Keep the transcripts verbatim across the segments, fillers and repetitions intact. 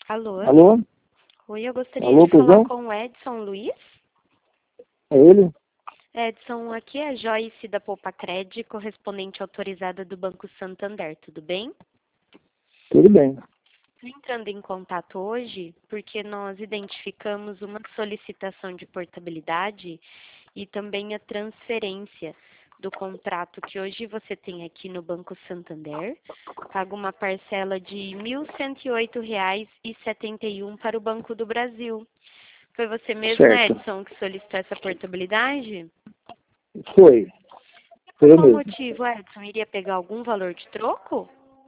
Alô? Alô? Oi, eu gostaria Alô, de falar Pezão? com o Edson Luiz. É ele? Edson, aqui é a Joyce da Poupacred, correspondente autorizada do Banco Santander, tudo bem? Tudo bem. Estou entrando em contato hoje porque nós identificamos uma solicitação de portabilidade e também a transferência do contrato que hoje você tem aqui no Banco Santander, paga uma parcela de mil cento e oito reais e setenta e um para o Banco do Brasil. Foi você mesmo, Certo. Edson, que solicitou essa portabilidade? Foi. Por Foi eu qual mesmo. motivo, Edson? Iria pegar algum valor de troco?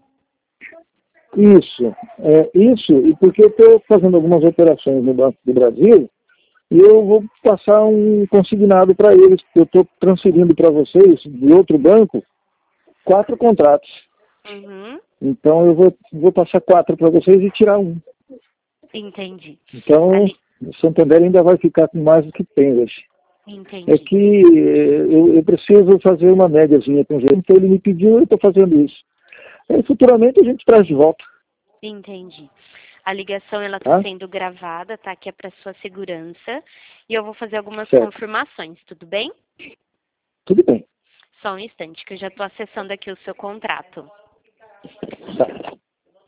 Isso. É, isso, e porque eu estou fazendo algumas operações no Banco do Brasil e eu vou passar um consignado para eles, porque eu estou transferindo para vocês, de outro banco, quatro contratos. Uhum, Então eu vou, vou passar quatro para vocês e tirar um. entendi. Então Ali, o Santander ainda vai ficar com mais do que tem hoje. É entendi, que eh, eu, eu preciso fazer uma médiazinha com o gerente, então ele me pediu, eu estou fazendo isso. Aí, futuramente a gente traz de volta, entendi. A ligação ela está tá? sendo gravada, tá? Que é para sua segurança. E eu vou fazer algumas Certo. confirmações, tudo bem? Tudo bem. Só um instante, que eu já estou acessando aqui o seu contrato. Tá.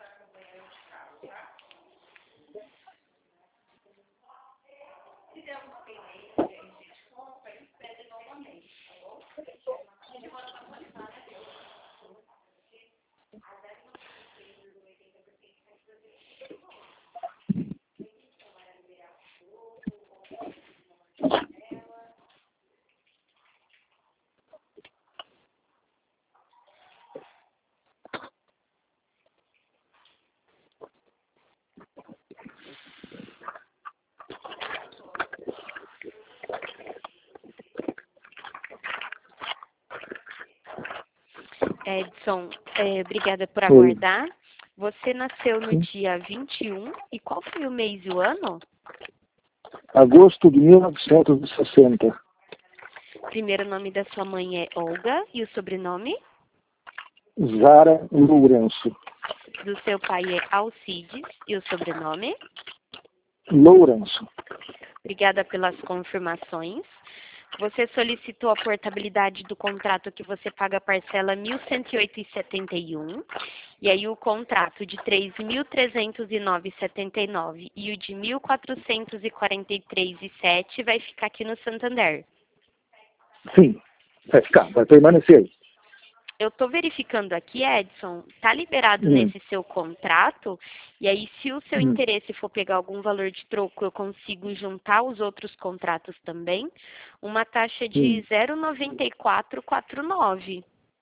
Edson, é, obrigada por Foi. aguardar. Você nasceu no Sim. dia vinte e um, e qual foi o mês e o ano? Agosto de mil novecentos e sessenta. Primeiro nome da sua mãe é Olga e o sobrenome Zara Lourenço. do seu pai é Alcides e o sobrenome. Lourenço. Obrigada pelas confirmações. Você solicitou a portabilidade do contrato que você paga a parcela mil cento e oito e setenta e um, e aí o contrato de três mil trezentos e nove e setenta e nove e o de mil quatrocentos e quarenta e três e sete vai ficar aqui no Santander. Sim. Vai ficar, vai permanecer aí. Eu estou verificando aqui, Edson, está liberado Hum, nesse seu contrato, e aí se o seu hum. interesse for pegar algum valor de troco, eu consigo juntar os outros contratos também, uma taxa de Hum. zero vírgula noventa e quatro quatro nove.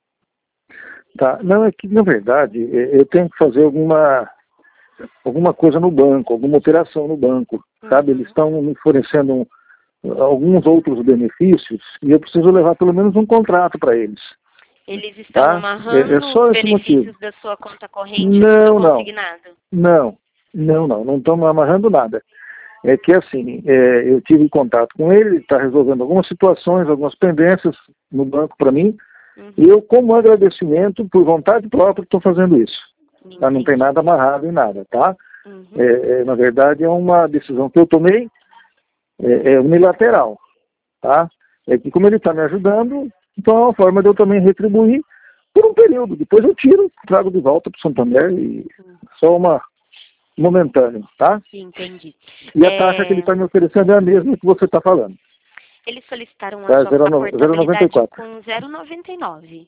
Tá. Não, é que, na verdade, eh, eu tenho que fazer alguma, alguma coisa no banco, alguma operação no banco, sabe? Eles Uhum. estão me oferecendo um, alguns outros benefícios e eu preciso levar pelo menos um contrato para eles, Eles estão tá? É, é amarrando os só esse motivo. benefícios da sua conta corrente no seu Não, não, consignado. não, não, não, não estamos amarrando nada. É que assim, é, eu tive contato com ele, ele está resolvendo algumas situações, algumas pendências no banco para mim, e Uhum. eu, como agradecimento, por vontade própria, estou fazendo isso. Tá? Não tem Entendi. nada amarrado em nada, tá? Uhum. É, é, na verdade, é uma decisão que eu tomei, é, é unilateral, tá? É que como ele está me ajudando, então é uma forma de eu também retribuir por um período. Depois eu tiro, trago de volta para o Santander e só uma momentâneo, tá? Entendi. E a taxa que ele É, está me oferecendo é a mesma que você está falando, eles solicitaram a tá? sua a zero vírgula noventa e portabilidade quatro. com zero vírgula noventa e nove.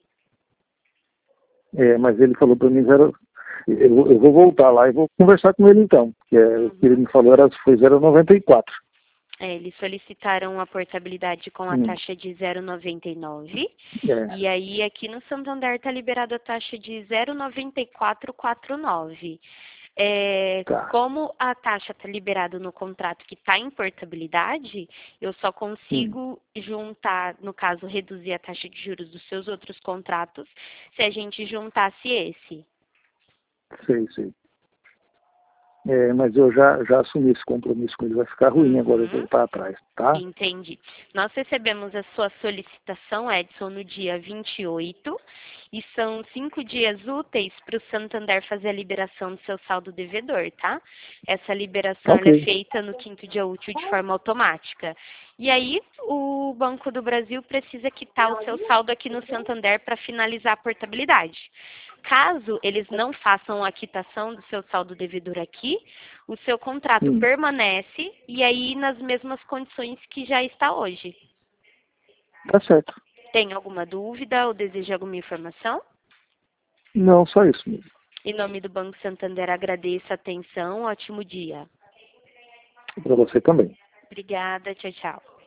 É, mas ele falou para mim, zero, eu, eu vou voltar lá e vou conversar com ele então, que é, o que ele Uhum. me falou era, foi zero vírgula noventa e quatro. É, eles solicitaram a portabilidade com a Hum, taxa de zero vírgula noventa e nove. é, E aí aqui no Santander está liberado a taxa de zero vírgula noventa e quatro quatro nove. É, tá. como a taxa está liberada no contrato que está em portabilidade, eu só Hum, consigo juntar, no caso, reduzir a taxa de juros dos seus outros contratos, se a gente juntasse esse. sei, sei. É, mas eu já, já assumi esse compromisso com ele, vai ficar ruim Uhum. agora eu voltar atrás, tá? Entendi. Nós recebemos a sua solicitação, Edson, no dia vinte e oito, e são cinco dias úteis para o Santander fazer a liberação do seu saldo devedor, tá? Essa liberação ela é Ok. feita no quinto dia útil de forma automática. E aí, o Banco do Brasil precisa quitar o seu saldo aqui no Santander para finalizar a portabilidade. Caso eles não façam a quitação do seu saldo devedor aqui, o seu contrato Hum, permanece e aí nas mesmas condições que já está hoje. tá certo. Tem alguma dúvida ou deseja alguma informação? Não, só isso mesmo. Em nome do Banco Santander, agradeço a atenção. Ótimo dia. Para você também. Obrigada. Tchau, tchau.